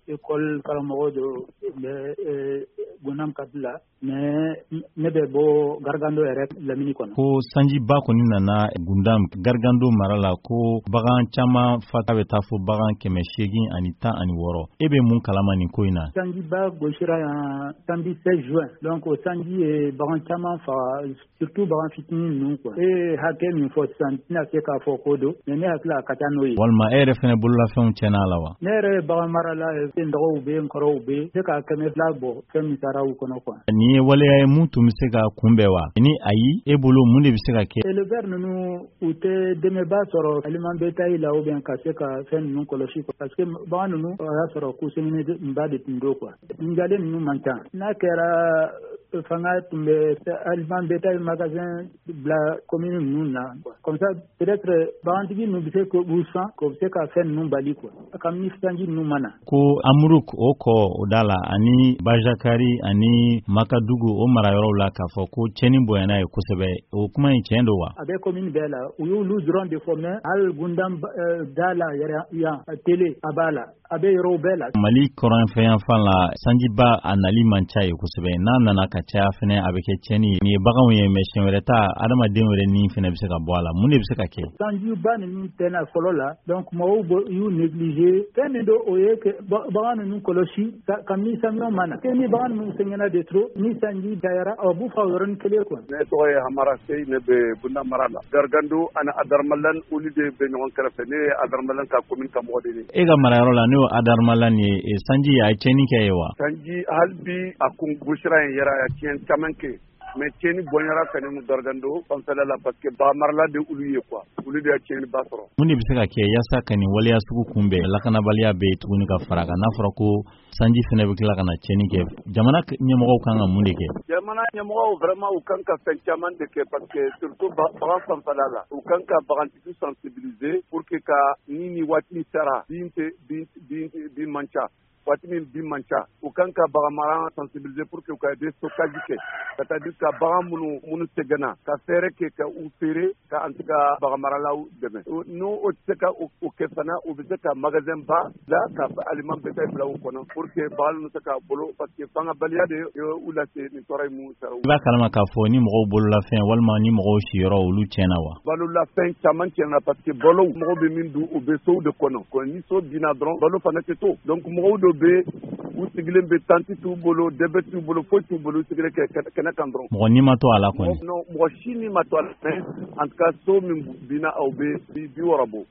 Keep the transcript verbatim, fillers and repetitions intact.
école karamɔgɔ dɔ bɛ Gunam Kadila mais ne bɛ bɔ Gargando yɛrɛ Lamini kɔnɔ. Ko sanjiba kɔni nana Gundam Gargando mara la ko bagan caman fata bɛ taa fo bagan kɛmɛ seegin ani tan ani wɔɔrɔ. E bɛ mun kalama nin ko in na? Sanjiba gosira yan samedi seize juin donc o sanji ye bagan caman faga surtout bagan fitinin ninnu quoi. E hakɛ min fɔ sisan tɛna se k'a fɔ ko don mais ne hakili a ka ca n'o ye. Walima e yɛrɛ fɛnɛ bololafɛnw tiɲɛna la wa? Ne yɛrɛ ye bagan marala ye n dɔgɔw bɛ n kɔrɔw bɛ se ka kɛmɛ fila bɔ fɛn min saraw kɔnɔ quoi. Nin ye waleya ye mun tun bɛ se ka kunbɛn wa? Ni ayi e bolo mun de bɛ se ka kɛ? Éleveurs ninnu u tɛ dɛmɛba sɔrɔ aliment bétail la ou bien ka se ka fɛn ninnu kɔlɔsi quoi parce que bagan ninnu o y'a sɔrɔ ko ba de tun do quoi. Njalen ninnu man ca. N'a kɛra fanga tun bɛ aliment bétail magasin bila commune ninnu na comme ça peut-être bagantigi ninnu bɛ se k'u san k'o bɛ se ka fɛn ninnu bali quoi. Kabini sanji ninnu mana. Ko Amuruk o kɔ o da la ani Bajakari ani Makadugu o marayɔrɔw la k'a fɔ ko cɛnni bonyana ye kosɛbɛ o kuma in tiɲɛ don wa? A bɛ commune bɛɛ la u y'olu dɔrɔn de fɔ mais hali Gundam da la yɛrɛ yan télé a b'a la a bɛ yɔrɔw bɛɛ la. Mali kɔrɔnfɛyanfan la sanjiba a nali man ca ye kosɛbɛ n'a nana ka caya fɛnɛ a bɛ kɛ cɛnni ye. Nin ye baganw ye mais siɲɛ wɛrɛ ta adamaden wɛrɛ ni fɛnɛ bɛ se ka bɔ a la mun de bɛ se ka kɛ? Sanjiba ninnu tɛna fɔlɔ la donc mɔgɔw y'u négliger fɛn min don o ye bagan ninnu kɔlɔsi kabini samiya mana ni bagan ninnu sɛgɛnna de trop ni sanji cayara a b'u fa o yɔrɔnin kelen quoi. Ne tɔgɔ ye Hamara Sey ne bɛ Bunda mara la. Gargando ani Adarmalan olu de bɛ ɲɔgɔn kɛrɛfɛ ne ye Adarmalan ka commune ka mɔgɔ de ye. E ka marayɔrɔ la n'o Adarmalan ye sanji a ye cɛnni kɛ ye wa? Sanji hali bi a kun gosira in yɛrɛ a ye tiɲɛ caman kɛ. mais cɛnni bɔnyara fɛnɛ mu Gargando fanfɛla la parce que ba marala de olu ye quoi olu de ya cɛnni ba sɔrɔ. Mun de bɛ se ka kɛ yasa ka nin waleya sugu kunbɛn lakanabaliya bɛ tuguni ka fara kan n'a fɔra ko sanji fɛnɛ bɛ tila ka na cɛnni kɛ jamana ɲɛmɔgɔw kan ka mun de kɛ? Jamana ɲɛmɔgɔw vraiment u kan ka fɛn caman de kɛ parce que surtout bagan fanfɛla la u kan ka bagantigi sensibiliser pour que ka ni ni waati sara bin tɛ bin bin bin man ca waati min bin man ca u kan ka bagan mara sensibiliser pour que u ka des stockage kɛ c'est-à-dire ka bagan minnu minnu sɛgɛnna ka fɛɛrɛ kɛ ka u feere ka en tout cas bagan maralaw dɛmɛ n'o o tɛ se ka o kɛ fana u bɛ se ka magasin ba la ka aliment bétail bila u kɔnɔ pour que bagan ninnu se ka bolo parce que fangabaliya de ye u lase nin tɔɔrɔ in mun sara. I b'a kalama k'a fɔ ni mɔgɔw bololafɛn walima ni mɔgɔw siyɔrɔ olu tiɲɛna wa? Balolafɛn caman tiɲɛna parce que balo mɔgɔw bɛ min dun u bɛ sow de kɔnɔ ni so binna dɔrɔn balo fana tɛ to donc mɔgɔw dɔ bɛ u sigilen bɛ tanti t'u bolo dɛbɛ t'u bolo foyi t'u bolo sigilen kɛ kɛnɛ kan dɔrɔn. Mɔgɔ ni ma to a la kɔni. Non mɔgɔ si ni ma to a la mais en tout cas so min binna aw bɛ bi wɔɔrɔ bɔ.